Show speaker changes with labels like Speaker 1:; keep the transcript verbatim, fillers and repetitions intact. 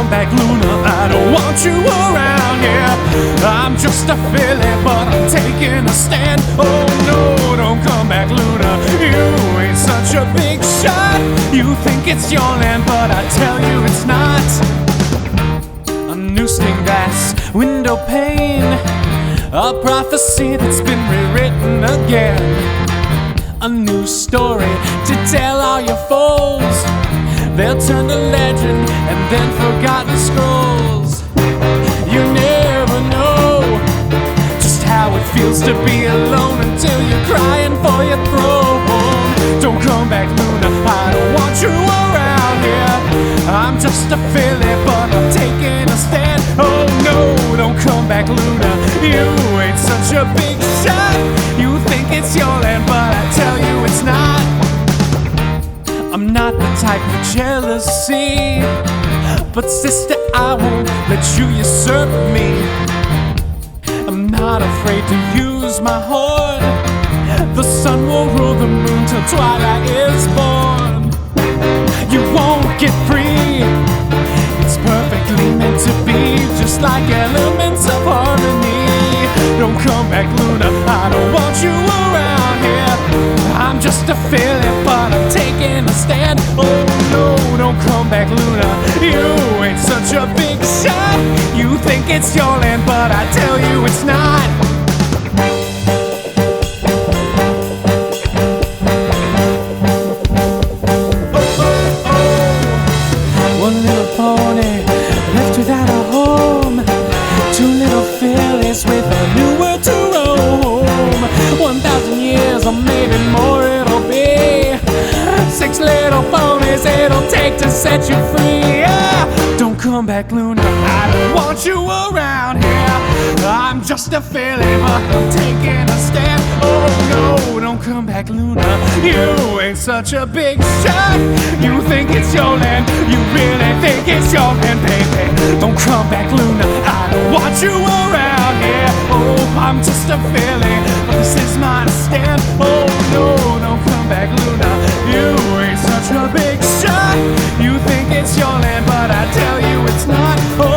Speaker 1: come back, Luna. I don't want you around here. I'm just a filly, but I'm taking a stand. Oh no, don't come back, Luna. You ain't such a big shot. You think it's your land, but I tell you it's not. A new stained glass window pane, a prophecy that's been rewritten again. A new story to tell all your foes. They'll turn to legend and then forgotten scrolls. You never know just how it feels to be alone until you're crying for your throne. Don't come back, Luna, I don't want you around here. I'm just a filly, but I'm taking a stand. Oh no, don't come back, Luna. You ain't such a big shot. You think it's your land, but I tell you it's not. I'm not the type for jealousy, but sister, I won't let you usurp me. I'm not afraid to use my horn. The sun will rule the moon till twilight is born. You won't get free. It's perfectly meant to be, just like elements of harmony. Don't come back, Luna, I don't want you around here. I'm just a filly, but I'm taking a stand. Oh no, don't come back, Luna. You ain't such a big shot. You think it's your land, but I tell you it's not. Oh, oh, oh. One little pony left without a home. Two little fillies with a new world to roam. One thousand years or maybe more it'll be. Six little ponies it'll take to set you free. Yeah. Don't come back, Luna, I don't want you around here. I'm just a filly, but I'm taking a stand. Oh no, don't come back, Luna. You ain't such a big shot. You think it's your land. You really think it's your land, baby. Don't come back, Luna, I don't want you around here. Oh, I'm just a filly, but this is my stand. Oh no, don't come back, Luna. You ain't such a big shot. You think it's your land, but I tell you it's not. Oh,